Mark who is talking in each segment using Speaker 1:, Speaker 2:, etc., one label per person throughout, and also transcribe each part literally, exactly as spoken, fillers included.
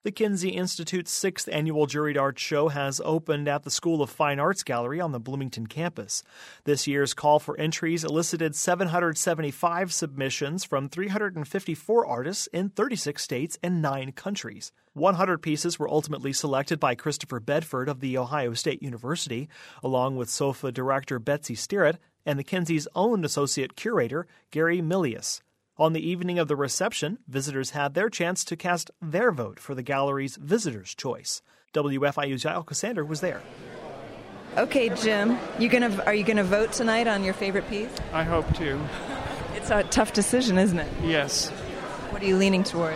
Speaker 1: The Kinsey Institute's sixth annual Juried Art Show has opened at the School of Fine Arts Gallery on the Bloomington campus. This year's call for entries elicited seven hundred seventy-five submissions from three hundred fifty-four artists in thirty-six states and nine countries. one hundred pieces were ultimately selected by Christopher Bedford of The Ohio State University, along with S O F A director Betsy Sterrett and the Kinsey's own associate curator, Gary Milius. On the evening of the reception, visitors had their chance to cast their vote for the gallery's Visitor's Choice. W F I U's Yael Cassander was there.
Speaker 2: Okay, Jim, you gonna are you gonna vote tonight on your favorite piece?
Speaker 3: I hope to.
Speaker 2: It's a tough decision, isn't it?
Speaker 3: Yes.
Speaker 2: What are you leaning toward?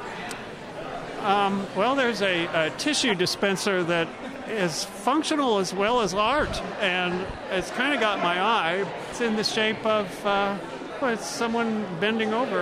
Speaker 3: Um, well, there's a, a tissue dispenser that is functional as well as art, and it's kind of got my eye. It's in the shape of... Uh, Well, it's someone bending over.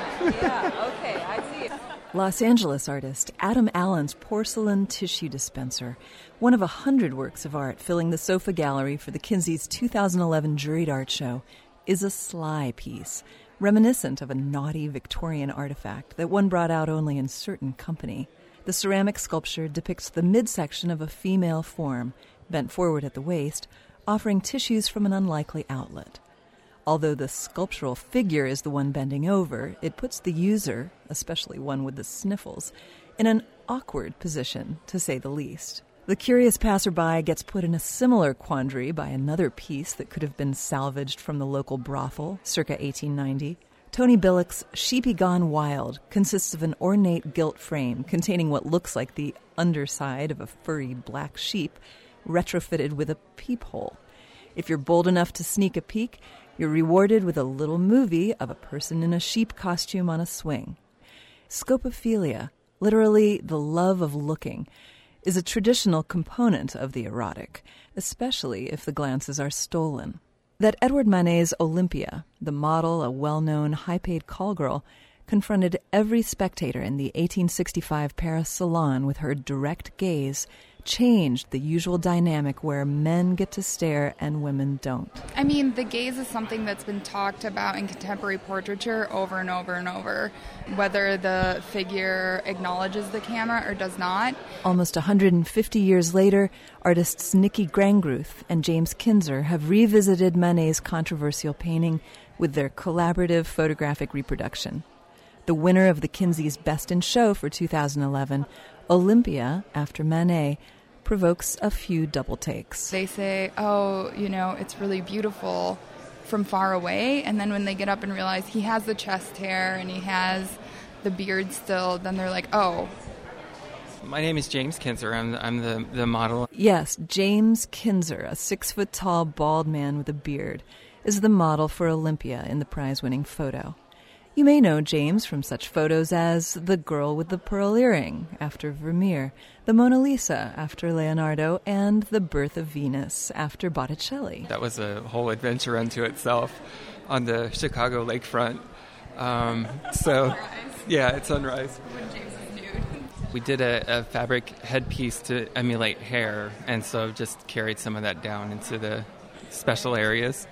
Speaker 2: Yeah, okay, I see.
Speaker 4: Los Angeles artist Adam Allen's porcelain tissue dispenser, one of a hundred works of art filling the S O F A gallery for the Kinsey's two thousand eleven Juried Art Show, is a sly piece, reminiscent of a naughty Victorian artifact that one brought out only in certain company. The ceramic sculpture depicts the midsection of a female form, bent forward at the waist, offering tissues from an unlikely outlet. Although the sculptural figure is the one bending over, it puts the user, especially one with the sniffles, in an awkward position, to say the least. The curious passerby gets put in a similar quandary by another piece that could have been salvaged from the local brothel, circa eighteen ninety. Tony Billick's Sheepy Gone Wild consists of an ornate gilt frame containing what looks like the underside of a furry black sheep, retrofitted with a peephole. If you're bold enough to sneak a peek, you're rewarded with a little movie of a person in a sheep costume on a swing. Scopophilia, literally the love of looking, is a traditional component of the erotic, especially if the glances are stolen. That Edward Manet's Olympia, the model, a well-known high-paid call girl, confronted every spectator in the eighteen sixty-five Paris salon with her direct gaze, changed the usual dynamic where men get to stare and women don't.
Speaker 5: I mean, the gaze is something that's been talked about in contemporary portraiture over and over and over, whether the figure acknowledges the camera or does not.
Speaker 4: Almost one hundred fifty years later, artists Nikki Grangruth and James Kinzer have revisited Manet's controversial painting with their collaborative photographic reproduction. The winner of the Kinsey's Best in Show for two thousand eleven, Olympia, after Manet, provokes a few double takes.
Speaker 5: They say, oh, you know, it's really beautiful from far away, and then when they get up and realize he has the chest hair and he has the beard still, then they're like, oh.
Speaker 6: My name is James Kinzer. I'm the, I'm the, the model.
Speaker 4: Yes, James Kinzer, a six-foot-tall bald man with a beard, is the model for Olympia in the prize-winning photo. You may know James from such photos as The Girl with the Pearl Earring, after Vermeer, The Mona Lisa, after Leonardo, and The Birth of Venus, after Botticelli.
Speaker 6: That was a whole adventure unto itself on the Chicago lakefront. Um, so, yeah, at sunrise.
Speaker 5: When James is nude.
Speaker 6: We did a, a fabric headpiece to emulate hair, and so just carried some of that down into the special areas.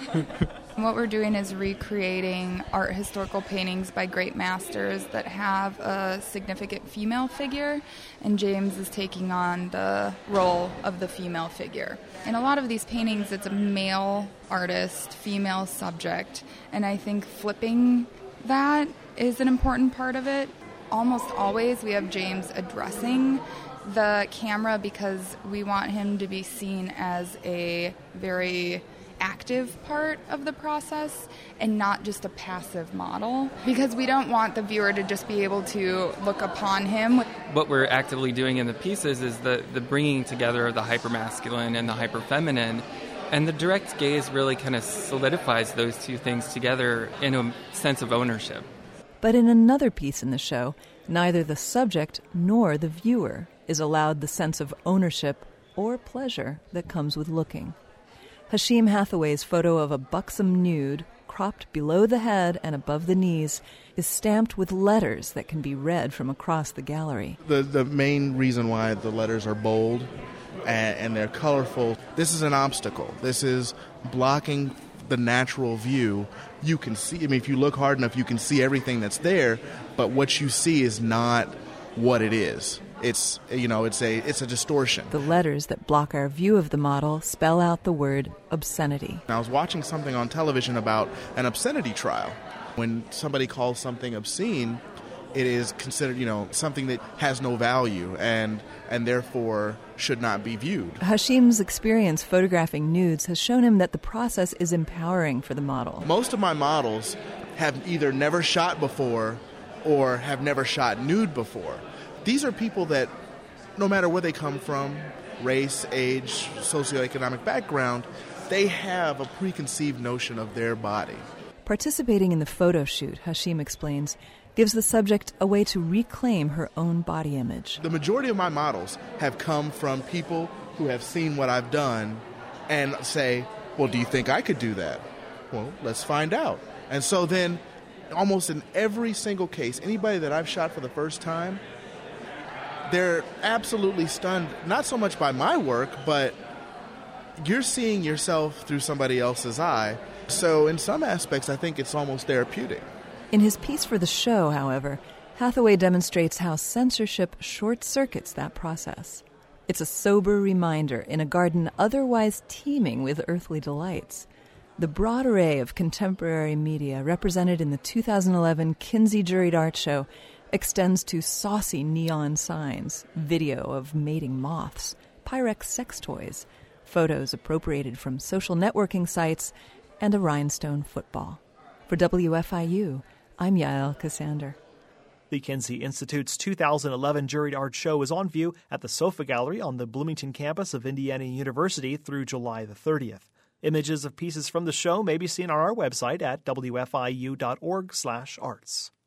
Speaker 5: What we're doing is recreating art historical paintings by great masters that have a significant female figure, and James is taking on the role of the female figure. In a lot of these paintings, it's a male artist, female subject, and I think flipping that is an important part of it. Almost always we have James addressing the camera because we want him to be seen as a very active part of the process and not just a passive model, because we don't want the viewer to just be able to look upon him.
Speaker 6: What we're actively doing in the pieces is the, the bringing together of the hypermasculine and the hyperfeminine, and the direct gaze really kind of solidifies those two things together in a sense of ownership.
Speaker 4: But in another piece in the show, neither the subject nor the viewer is allowed the sense of ownership or pleasure that comes with looking. Hashim Hathaway's photo of a buxom nude, cropped below the head and above the knees, is stamped with letters that can be read from across the gallery.
Speaker 7: The the main reason why the letters are bold and, and they're colorful, this is an obstacle. This is blocking the natural view. You can see, I mean, if you look hard enough, you can see everything that's there, but what you see is not what it is. It's, you know, it's a it's a distortion.
Speaker 4: The letters that block our view of the model spell out the word obscenity.
Speaker 7: I was watching something on television about an obscenity trial. When somebody calls something obscene, it is considered, you know, something that has no value and and therefore should not be viewed.
Speaker 4: Hashim's experience photographing nudes has shown him that the process is empowering for the model.
Speaker 7: Most of my models have either never shot before or have never shot nude before. These are people that, no matter where they come from, race, age, socioeconomic background, they have a preconceived notion of their body.
Speaker 4: Participating in the photo shoot, Hashim explains, gives the subject a way to reclaim her own body image.
Speaker 7: The majority of my models have come from people who have seen what I've done and say, well, do you think I could do that? Well, let's find out. And so then, almost in every single case, anybody that I've shot for the first time, they're absolutely stunned, not so much by my work, but you're seeing yourself through somebody else's eye. So in some aspects, I think it's almost therapeutic.
Speaker 4: In his piece for the show, however, Hathaway demonstrates how censorship short-circuits that process. It's a sober reminder in a garden otherwise teeming with earthly delights. The broad array of contemporary media represented in the two thousand eleven Kinsey Juried Art Show extends to saucy neon signs, video of mating moths, Pyrex sex toys, photos appropriated from social networking sites, and a rhinestone football. For W F I U, I'm Yael Cassander.
Speaker 1: The Kinsey Institute's two thousand eleven Juried Art Show is on view at the Sofa Gallery on the Bloomington campus of Indiana University through July the thirtieth. Images of pieces from the show may be seen on our website at w f i u dot org slash arts.